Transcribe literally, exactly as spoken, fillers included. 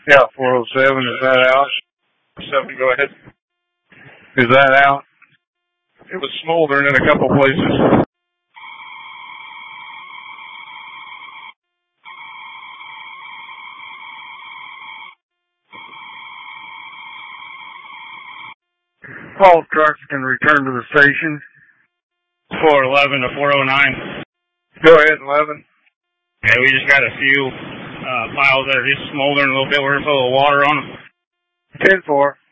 Yeah, four oh seven, is that out? seven, go ahead. Is that out? It was smoldering in a couple places. All trucks can return to the station. four eleven to four oh nine. Go ahead, eleven. Yeah, we just got a few uh, piles that are just smoldering a little bit. We're full of water on them. ten four.